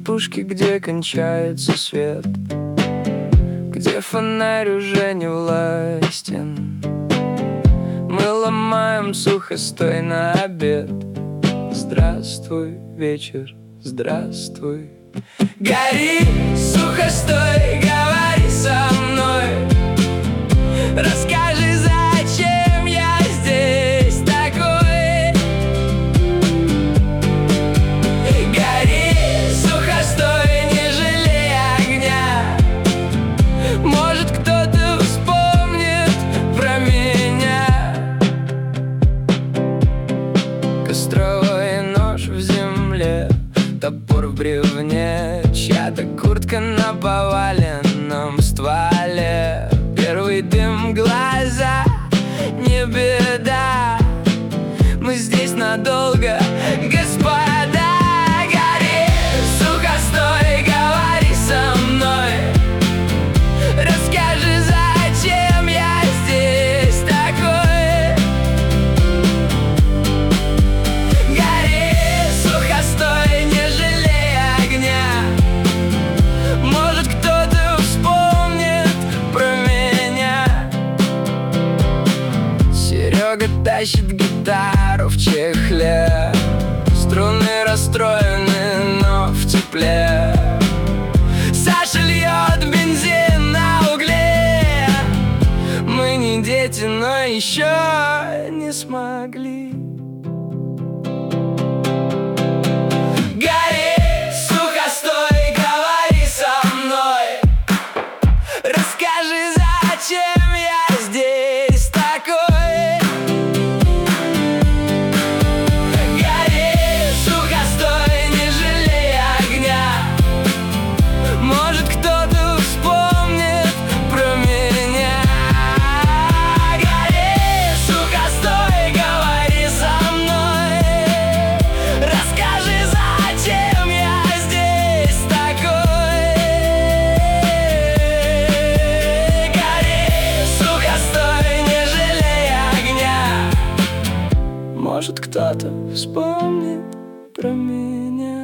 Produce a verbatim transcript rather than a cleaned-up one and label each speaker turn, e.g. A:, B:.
A: черепушки, где кончается свет, где фонарь уже не властен. Мы ломаем сухостой на обед. Здравствуй, вечер, здравствуй. Гори, сухостой, говори со мной. Расскажи, зачем я здесь такой. Гори, сухостой, не жалей огня. Может, кто-то вспомнит про меня. Костровой нож в земле, топор в бревне, чья-то куртка на поваленном стволе. Первый дым, глаза, не беда, мы здесь надолго, господа. Гори, сухостой, говори со мной. Расскажи, зачем я здесь такой. Гори, сухостой, не жалей огня. Может, кто-то вспомнит про меня. Серега тащит гитару в чехле, струны расстроены, но в тепле. Саша льет бензин на угле. Мы не дети, но еще не смогли. Гори, сухостой, говори со мной. Расскажи, зачем я здесь такой. Гори, сухостой, не жалей огня. Может, кто-то вспомнит про меня. Гори, сухостой, говори со мной. Расскажи, зачем я здесь такой. Гори, сухостой, не жалей огня. Может, кто-то вспомнит про меня.